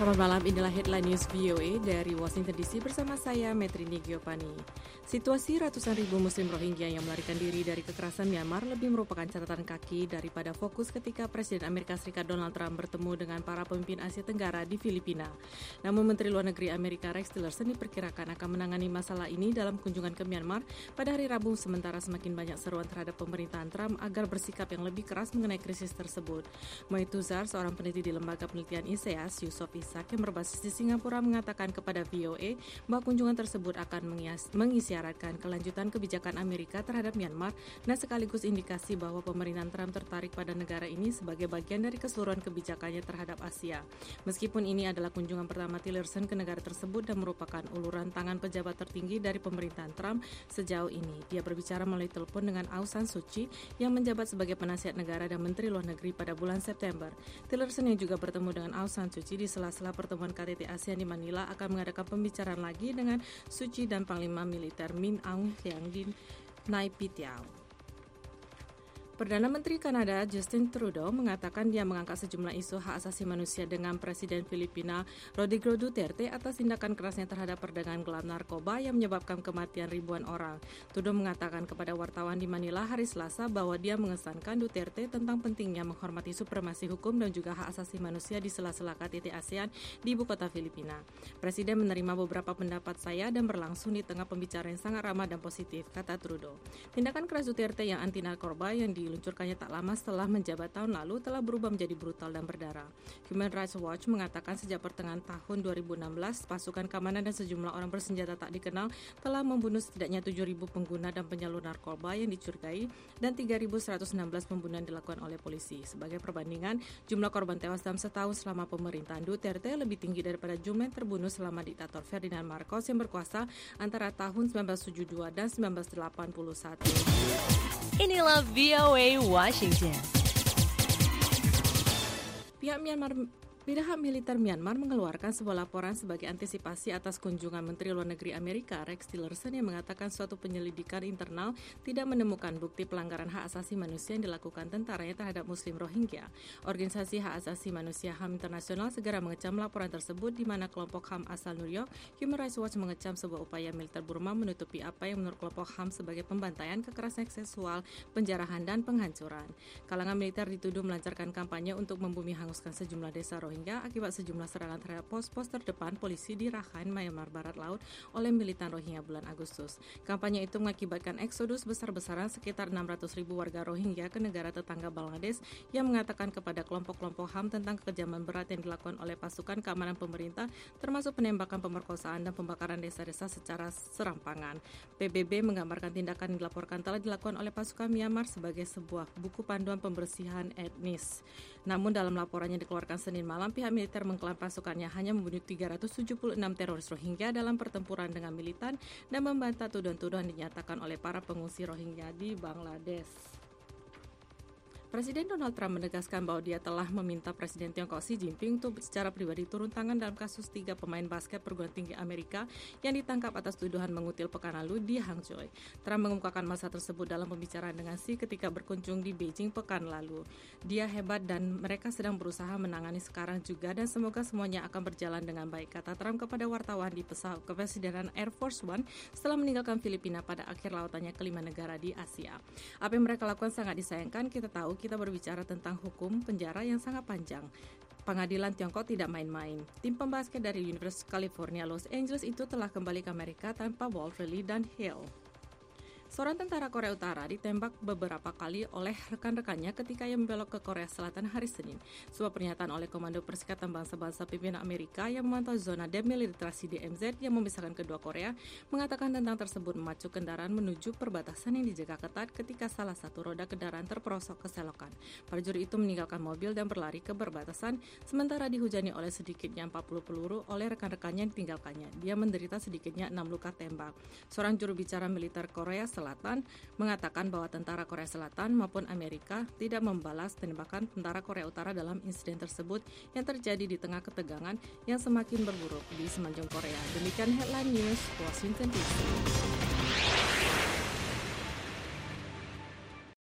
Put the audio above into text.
Selamat malam, inilah headline news VOA dari Washington DC bersama saya, Metrini Giovanni. Situasi ratusan ribu Muslim Rohingya yang melarikan diri dari kekerasan Myanmar lebih merupakan catatan kaki daripada fokus ketika Presiden Amerika Serikat Donald Trump bertemu dengan para pemimpin Asia Tenggara di Filipina. Namun Menteri Luar Negeri Amerika Rex Tillerson diperkirakan akan menangani masalah ini dalam kunjungan ke Myanmar pada hari Rabu, sementara semakin banyak seruan terhadap pemerintahan Trump agar bersikap yang lebih keras mengenai krisis tersebut. Moe Tuzar, seorang peneliti di Lembaga Penelitian ISEAS, Yusof Ishak yang berbasis di Singapura mengatakan kepada VOA bahwa kunjungan tersebut akan mengisyaratkan kelanjutan kebijakan Amerika terhadap Myanmar dan sekaligus indikasi bahwa pemerintahan Trump tertarik pada negara ini sebagai bagian dari keseluruhan kebijakannya terhadap Asia. Meskipun ini adalah kunjungan pertama Tillerson ke negara tersebut dan merupakan uluran tangan pejabat tertinggi dari pemerintahan Trump sejauh ini. Dia berbicara melalui telepon dengan Aung San Suu Kyi yang menjabat sebagai penasihat negara dan Menteri Luar Negeri pada bulan September. Tillerson yang juga bertemu dengan Aung San Suu Kyi di sela-sela pertemuan KTT ASEAN di Manila akan mengadakan pembicaraan lagi dengan Suu Kyi dan Panglima Militer Min Aung Hlaing di Nay Pyi Taw. Perdana Menteri Kanada Justin Trudeau mengatakan dia mengangkat sejumlah isu hak asasi manusia dengan Presiden Filipina Rodrigo Duterte atas tindakan kerasnya terhadap perdagangan gelap narkoba yang menyebabkan kematian ribuan orang. Trudeau mengatakan kepada wartawan di Manila hari Selasa bahwa dia mengesankan Duterte tentang pentingnya menghormati supremasi hukum dan juga hak asasi manusia di sela-sela KTT ASEAN di ibu kota Filipina. Presiden menerima beberapa pendapat saya dan berlangsung di tengah pembicaraan yang sangat ramah dan positif, kata Trudeau. Tindakan keras Duterte yang anti narkoba yang diluncurkannya tak lama setelah menjabat tahun lalu telah berubah menjadi brutal dan berdarah. Human Rights Watch mengatakan sejak pertengahan tahun 2016, pasukan keamanan dan sejumlah orang bersenjata tak dikenal telah membunuh setidaknya 7.000 pengguna dan penyalur narkoba yang dicurigai dan 3.116 pembunuhan dilakukan oleh polisi. Sebagai perbandingan, jumlah korban tewas dalam setahun selama pemerintahan Duterte lebih tinggi daripada jumlah yang terbunuh selama diktator Ferdinand Marcos yang berkuasa antara tahun 1972 dan 1981. Inilah VOA Washington. Pihak militer Myanmar mengeluarkan sebuah laporan sebagai antisipasi atas kunjungan Menteri Luar Negeri Amerika Rex Tillerson yang mengatakan suatu penyelidikan internal tidak menemukan bukti pelanggaran hak asasi manusia yang dilakukan tentaranya terhadap Muslim Rohingya. Organisasi Hak Asasi Manusia HAM Internasional segera mengecam laporan tersebut di mana kelompok HAM asal New York, Human Rights Watch mengecam sebuah upaya militer Burma menutupi apa yang menurut kelompok HAM sebagai pembantaian, kekerasan seksual, penjarahan, dan penghancuran. Kalangan militer dituduh melancarkan kampanye untuk membumi hanguskan sejumlah desa Rohingya akibat sejumlah serangan terhadap pos-pos terdepan polisi di Rakhine, Myanmar Barat Laut oleh militan Rohingya bulan Agustus. Kampanye itu mengakibatkan eksodus besar-besaran sekitar 600.000 warga Rohingya ke negara tetangga Bangladesh yang mengatakan kepada kelompok-kelompok HAM tentang kekejaman berat yang dilakukan oleh pasukan keamanan pemerintah, termasuk penembakan, pemerkosaan, dan pembakaran desa-desa secara serampangan. PBB menggambarkan tindakan yang dilaporkan telah dilakukan oleh pasukan Myanmar sebagai sebuah buku panduan pembersihan etnis. Namun dalam laporan yang dikeluarkan Senin malam, pihak militer mengklaim pasukannya hanya membunuh 376 teroris Rohingya dalam pertempuran dengan militan dan membantah tuduhan-tuduhan dinyatakan oleh para pengungsi Rohingya di Bangladesh. Presiden Donald Trump menegaskan bahwa dia telah meminta Presiden Tiongkok Xi Jinping untuk secara pribadi turun tangan dalam kasus 3 pemain basket perguruan tinggi Amerika yang ditangkap atas tuduhan mengutil pekan lalu di Hangzhou. Trump mengemukakan masalah tersebut dalam pembicaraan dengan Xi ketika berkunjung di Beijing pekan lalu. Dia hebat dan mereka sedang berusaha menangani sekarang juga dan semoga semuanya akan berjalan dengan baik, kata Trump kepada wartawan di pesawat kepresidenan Air Force One setelah meninggalkan Filipina pada akhir lautannya ke 5 negara di Asia. Apa yang mereka lakukan sangat disayangkan, kita tahu kita berbicara tentang hukum penjara yang sangat panjang. Pengadilan Tiongkok tidak main-main. Tim pembasket dari Universitas California Los Angeles itu telah kembali ke Amerika tanpa Walt Riley dan Hill. Seorang tentara Korea Utara ditembak beberapa kali oleh rekan-rekannya ketika ia membelok ke Korea Selatan hari Senin. Sebuah pernyataan oleh Komando Perserikatan Bangsa-Bangsa Pimpinan Amerika yang memantau zona demilitarisasi DMZ yang memisahkan kedua Korea mengatakan tentang tersebut memacu kendaraan menuju perbatasan yang dijaga ketat ketika salah satu roda kendaraan terperosok ke selokan. Prajurit itu meninggalkan mobil dan berlari ke perbatasan sementara dihujani oleh sedikitnya 40 peluru oleh rekan-rekannya yang ditinggalkannya. Dia menderita sedikitnya 6 luka tembak. Seorang juru bicara militer Korea Selatan mengatakan bahwa tentara Korea Selatan maupun Amerika tidak membalas tembakan tentara Korea Utara dalam insiden tersebut yang terjadi di tengah ketegangan yang semakin berburuk di semenanjung Korea. Demikian headline news Washington DC.